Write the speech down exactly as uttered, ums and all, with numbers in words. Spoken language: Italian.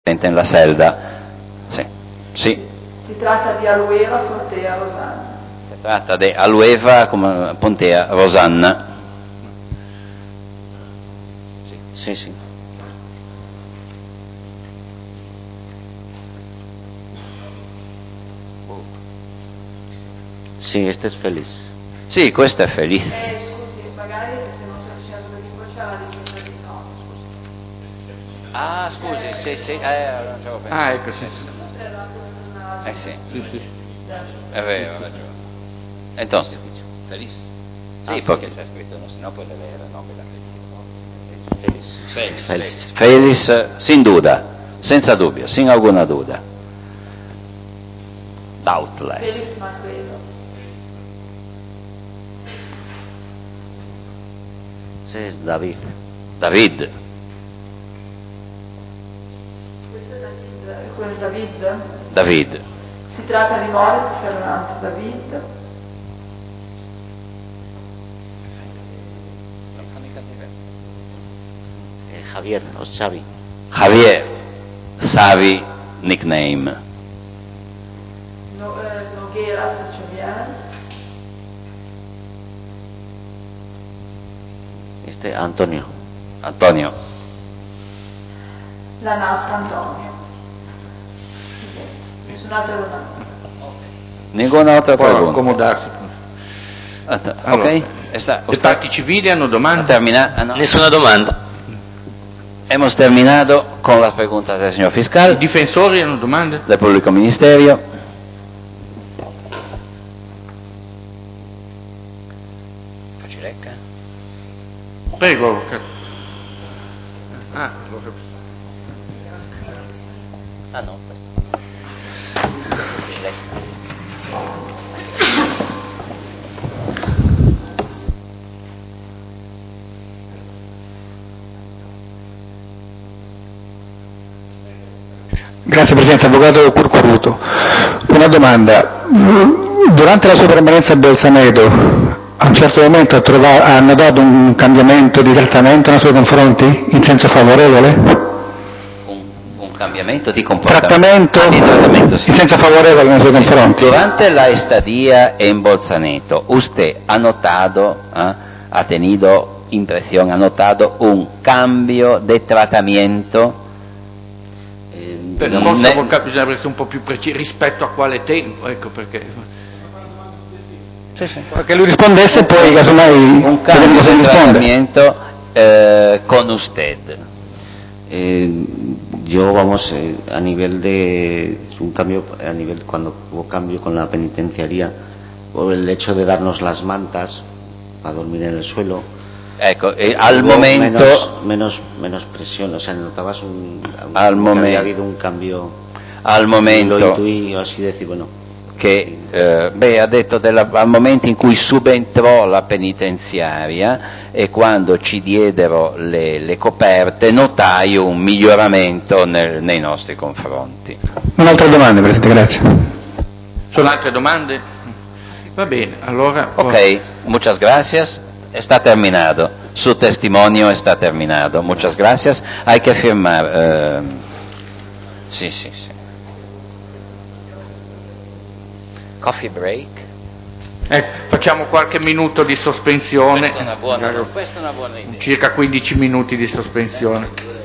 in la selda. Sì. Sì. Si tratta di Alueva Pontea Rosanna. Si tratta di Alueva come Pontea Rosanna. Sì, sì, sì. Sì, questo è felice. Sì, questo è felice. Eh, scusi, magari se non si avvicina dove dico c'è la diciotto di no, scusi. Ah, scusi, sì, sì, eh, non c'avevo pensato. Ah, ecco, sì, sì. Eh sì, Sì, sì. è vero, ha ragione. Entonces, feliz. Sí, Ah, porque feliz. está escrito, no, si no puede leer el nombre de la feliz. Feliz. Feliz. Feliz, eh, sin duda, senza dubbio, sin alguna duda. Doubtless. Felix Manfredo. Sì, è David. David. Questo è David, è quello di David? David. Si tratta di Moritz Fernanz David. Eh, Javier o Xavi. Javier. Savi, nickname. No, eh, Nogueras Xavier. Este Antonio. Antonio. La Naspa Antonio. Nessun'altra domanda. Ninguna altra Può pregunta. accomodarsi. Ok? Allora, Está, le parti civili hanno domande? termina- ah, no. Nessuna domanda. Hemos terminado con las preguntas del señor I fiscal, difensori hanno domande? del público ministerio. Prego, avvocato. Ah, allora. Ah no, Grazie Presidente, Avvocato Curcuruto. Una domanda. Durante la sua permanenza a Bolzaneto, a un certo momento ha, trovato, ha notato un cambiamento di trattamento nei suoi confronti in senso favorevole? un, un cambiamento di comportamento. Trattamento, Ah, di trattamento, sì. in senso favorevole nei suoi confronti? Durante la estadia en Bolzaneto, usted ha notado, eh, ha tenido impresión, ha notado un cambio de tratamiento. Eh, Per Non forse, ne- avvocato, bisogna essere un po' più precisi rispetto a quale tempo, ecco perché. Sì, sì. Perché lui rispondesse e poi casomai Un vedremo cambio cosa de risponde. tratamiento eh, con usted. eh, yo, vamos, eh, a nivel de un cambio, a nivel cuando hubo cambio con la penitenciaría, por el hecho de darnos las mantas para dormir en el suelo. Ecco, e al hubo momento, menos, menos, menos presión, o sea, notabas un, un Al como que momento. había habido un cambio. al Lo momento intuí, así decir, bueno. che, eh, beh, ha detto della, al momento in cui subentrò la penitenziaria e quando ci diedero le, le coperte, notai un miglioramento nel, nei nostri confronti. Un'altra domanda, Presidente, grazie. Sono altre domande? Va bene, allora. Ok, muchas gracias. Está terminado. Su testimonio está terminado. Muchas gracias. Hay que firmar. Eh, sí, sí, sí. Coffee break. Ecco, facciamo qualche minuto di sospensione. Questa è una buona, questa è una buona idea. Circa quindici minuti di sospensione.